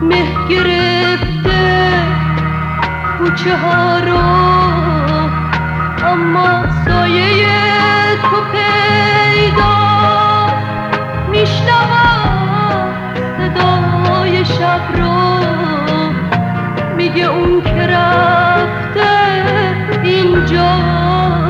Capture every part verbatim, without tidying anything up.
مه گرفته کوچه ها رو، اما سایه تو پیدا میشنوم صدای شب رو. میگه اون که رفته اینجاست.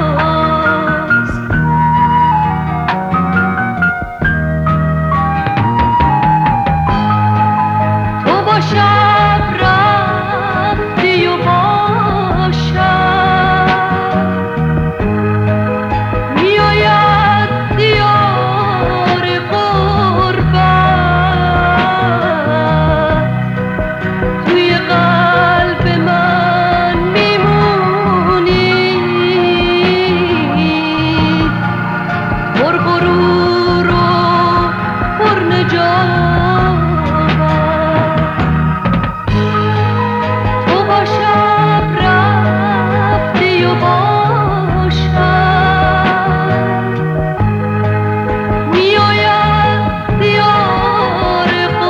تو با شب رفتی و با شب میآید دیار غربت. توی قلب من میمونی پر غرور و پر نجابت. تو با شب رفتی و با شب میآید دیار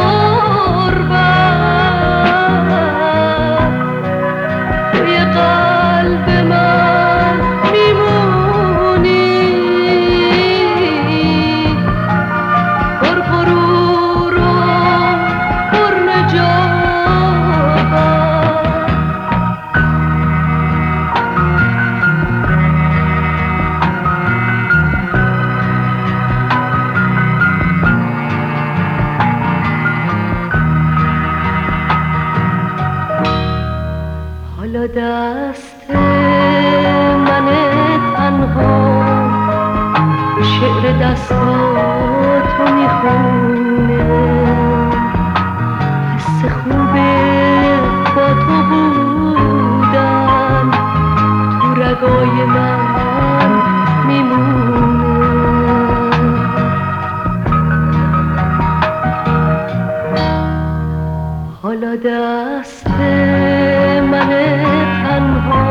غربت. توی قلب من میمونی پر غرور و پر نجابت. حالا دست من تنها شعر دستاتو میخونه. حس خوبه با تو بودن تو رگای من میمونه. حالا دست من تنها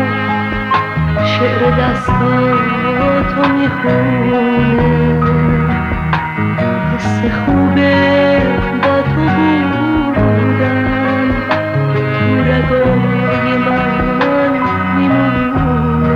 شعر دستاتو میخونه. حس خوبه با تو بودن تو رگای من میمونه.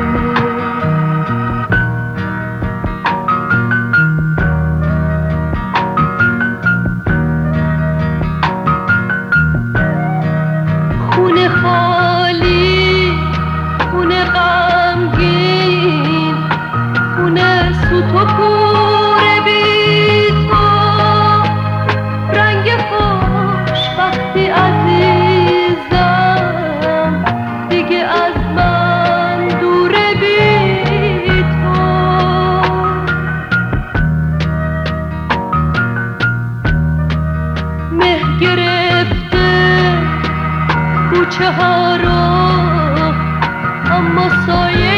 خونه خالی، خونه غمگین، خونه سوت و کور بی تو. رنگ خوشبختی عزیزم دیگه از من دور بی تو. مه گرفته کوچه ها رو، اما سایه